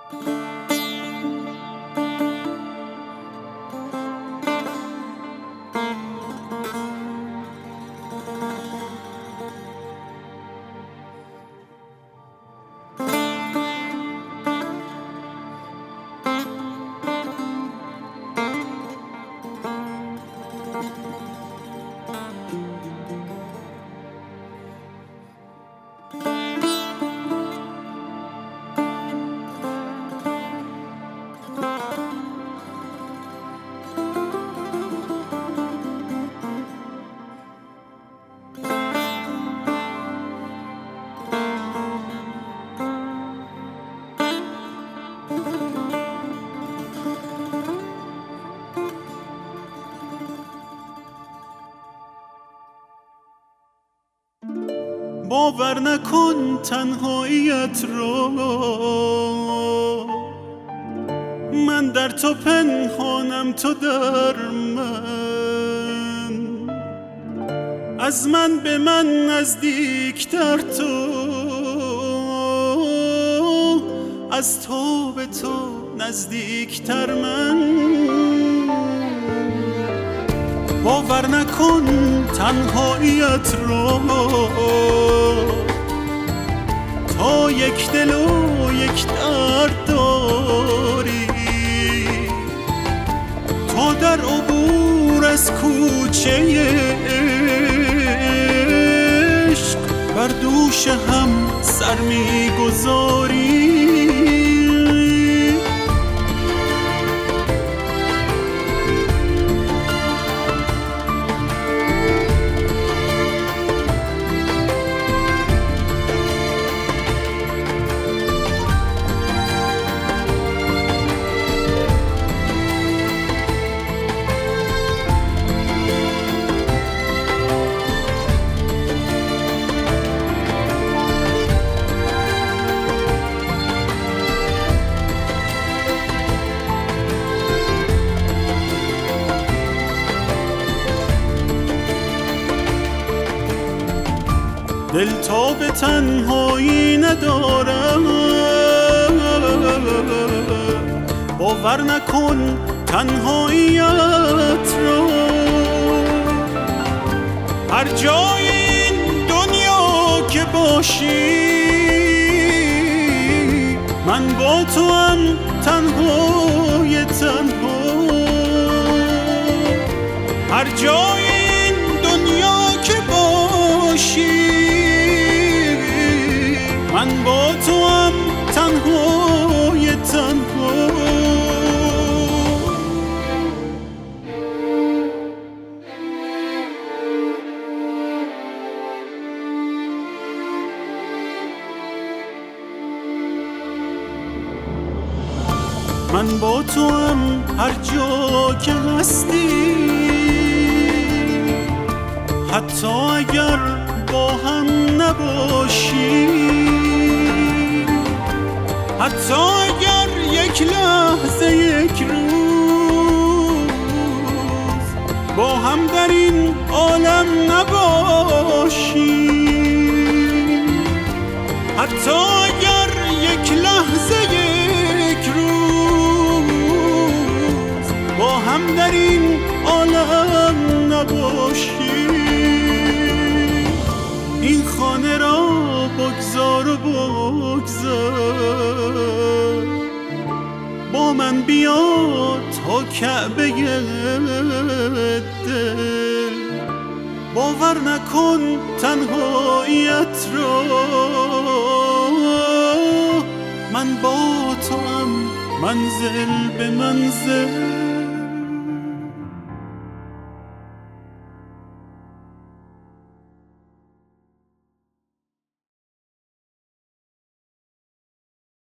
باور نکن تنهاییت رو، من در تو پنهانم تو در من، از من به من نزدیکتر تو، از تو به تو نزدیکتر من. باور نکن تنهاییت رو، تا یک دل و یک درد داری، تا در عبور از کوچه عشق بر دوش هم سر می‌گذاری. دل تا به تنهایی ندارم، باور نکن تنهاییت رو، هر جای این دنیا که باشی من با تو هم تنهای تنها، هر جای این دنیا که باشی من با تو هم تنهای تنها. من با تو هم هر جا که هستی، حتی اگر با هم نباشی، حتی اگر یک لحظه یک روز با هم در این عالم نباشی، حتی اگر یک لحظه یک روز با هم در این عالم نباشی، این خانه را بگذار و بگذار، با من بیا تا کعبه دل، باور نکن تنهاییت را، من با تو هم منزل به منزل.